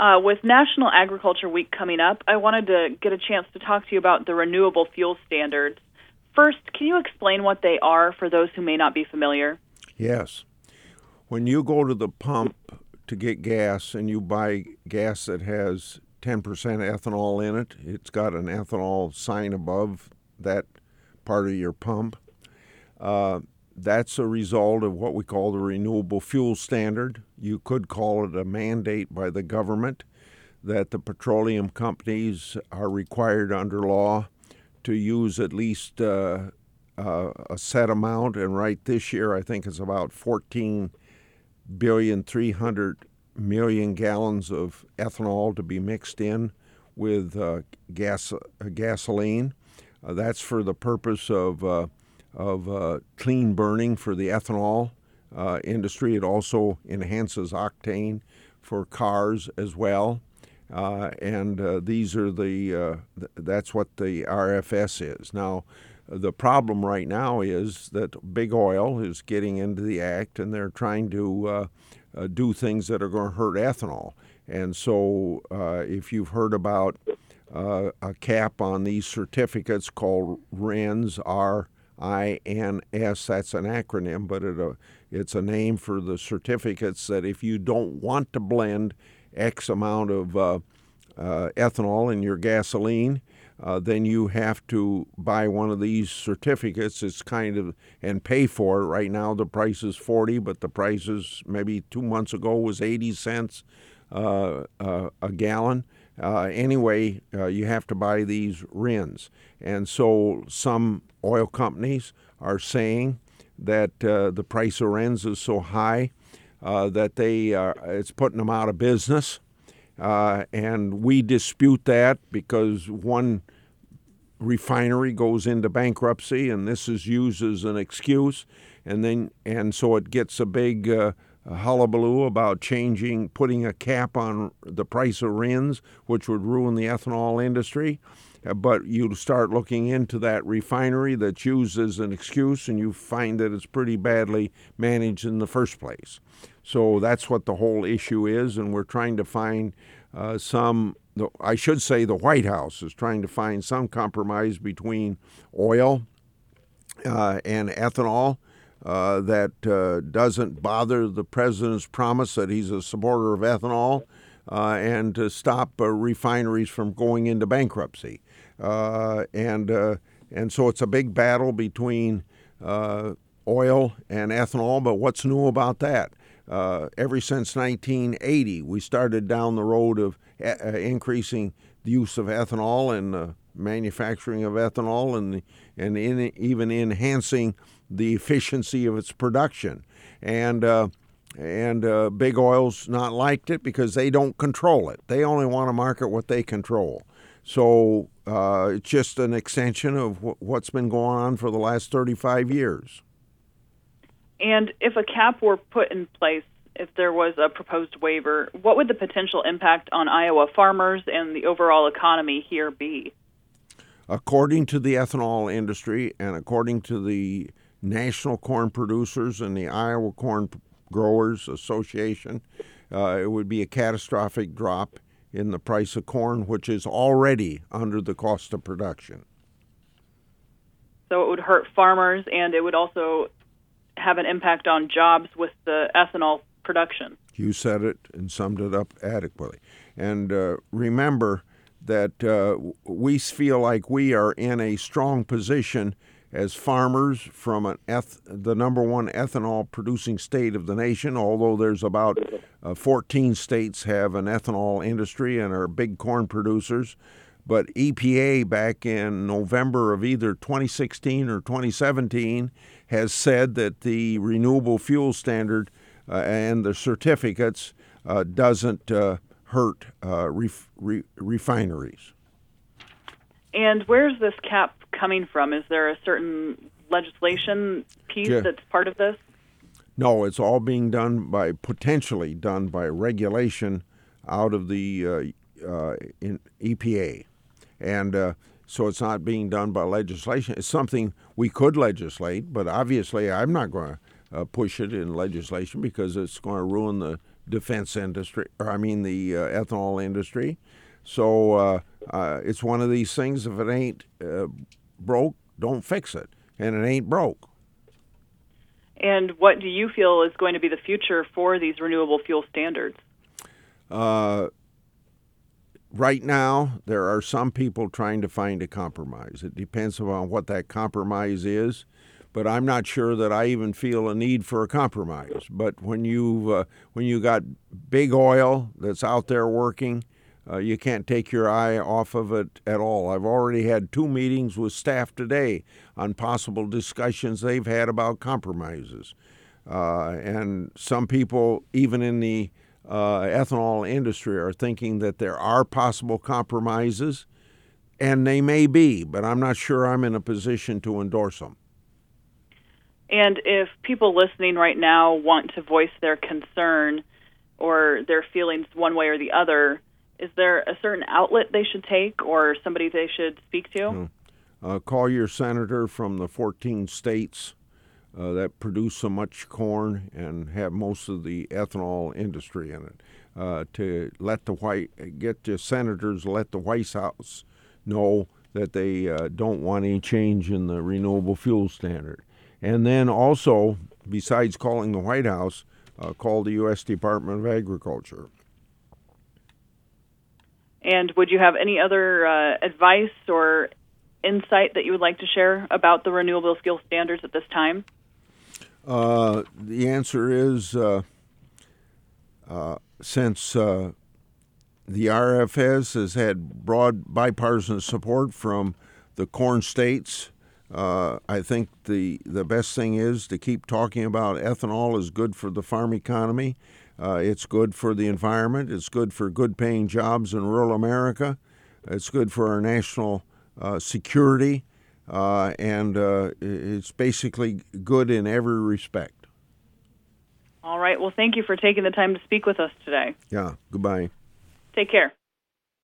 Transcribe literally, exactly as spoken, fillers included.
Uh, with National Agriculture Week coming up, I wanted to get a chance to talk to you about the renewable fuel standards. First, can you explain what they are for those who may not be familiar? Yes. When you go to the pump to get gas and you buy gas that has ten percent ethanol in it, it's got an ethanol sign above that part of your pump. Uh, that's a result of what we call the Renewable Fuel Standard. You could call it a mandate by the government that the petroleum companies are required under law to use at least uh, uh, a set amount. And right this year, I think it's about fourteen billion three hundred million gallons of ethanol to be mixed in with uh, gas uh, gasoline. Uh, that's for the purpose of uh, of uh, clean burning for the ethanol uh, industry. It also enhances octane for cars as well. Uh, and uh, these are the, uh, th- that's what the R F S is. Now, the problem right now is that big oil is getting into the act and they're trying to uh, uh, do things that are going to hurt ethanol. And so uh, if you've heard about uh, a cap on these certificates called R I N S, R I N S, that's an acronym, but it, uh, it's a name for the certificates that if you don't want to blend X amount of uh, uh, ethanol in your gasoline, uh, then you have to buy one of these certificates. It's kind of, and pay for it. Right now the price is forty, but the price is maybe two months ago was eighty cents uh, uh, a gallon. Uh, anyway, uh, you have to buy these R I Ns. And so some oil companies are saying that uh, the price of R I Ns is so high uh, that they uh, it's putting them out of business. Uh, and we dispute that because one refinery goes into bankruptcy, and this is used as an excuse. And then and so it gets a big uh, a hullabaloo about changing, putting a cap on the price of R I Ns, which would ruin the ethanol industry. Uh, but you start looking into that refinery that's used as an excuse, and you find that it's pretty badly managed in the first place. So that's what the whole issue is, and we're trying to find uh, some, I should say the White House is trying to find some compromise between oil uh, and ethanol. Uh, that uh, doesn't bother the president's promise that he's a supporter of ethanol uh, and to stop uh, refineries from going into bankruptcy. Uh, and uh, and so it's a big battle between uh, oil and ethanol, but what's new about that? Uh, ever since nineteen eighty, we started down the road of uh, increasing the use of ethanol and uh, manufacturing of ethanol and, and in, even enhancing the efficiency of its production. And uh, and uh, big oil's not liked it because they don't control it. They only want to market what they control. So uh, it's just an extension of w- what's been going on for the last thirty-five years. And if a cap were put in place, if there was a proposed waiver, what would the potential impact on Iowa farmers and the overall economy here be? According to the ethanol industry and according to the National Corn Producers and the Iowa Corn Growers Association, uh, it would be a catastrophic drop in the price of corn, which is already under the cost of production. So it would hurt farmers, and it would also have an impact on jobs with the ethanol production. You said it and summed it up adequately. And uh, remember that uh, we feel like we are in a strong position as farmers from an eth- the number one ethanol producing state of the nation, although there's about uh, fourteen states have an ethanol industry and are big corn producers. But E P A back in November of either twenty sixteen or twenty seventeen has said that the renewable fuel standard uh, and the certificates uh, doesn't uh, hurt uh, ref- re- refineries. And where's this cap coming from? Is there a certain legislation piece Yeah. that's part of this? No, it's all being done by, potentially done by regulation out of the uh, uh, in E P A. And uh, so it's not being done by legislation. It's something we could legislate, but obviously I'm not going to uh, push it in legislation because it's going to ruin the defense industry, or I mean the uh, ethanol industry. So uh, uh, it's one of these things. If it ain't uh, broke, don't fix it, and it ain't broke. And what do you feel is going to be the future for these renewable fuel standards? Uh, right now, there are some people trying to find a compromise. It depends on what that compromise is, but I'm not sure that I even feel a need for a compromise. But when you uh, when you got big oil that's out there working, uh, you can't take your eye off of it at all. I've already had two meetings with staff today on possible discussions they've had about compromises. Uh, and some people, even in the uh, ethanol industry, are thinking that there are possible compromises, and they may be, but I'm not sure I'm in a position to endorse them. And if people listening right now want to voice their concern or their feelings one way or the other, is there a certain outlet they should take or somebody they should speak to? Mm. Uh, call your senator from the fourteen states uh, that produce so much corn and have most of the ethanol industry in it. Uh, to let the white get the senators, let the White House know that they uh, don't want any change in the renewable fuel standard. And then also, besides calling the White House, uh, call the U S Department of Agriculture. And would you have any other uh, advice or insight that you would like to share about the renewable fuel standards at this time? Uh, the answer is, uh, uh, since uh, the R F S has had broad bipartisan support from the corn states, uh, I think the, the best thing is to keep talking about ethanol is good for the farm economy. Uh, it's good for the environment. It's good for good-paying jobs in rural America. It's good for our national uh, security, uh, and uh, it's basically good in every respect. All right. Well, thank you for taking the time to speak with us today. Yeah. Goodbye. Take care.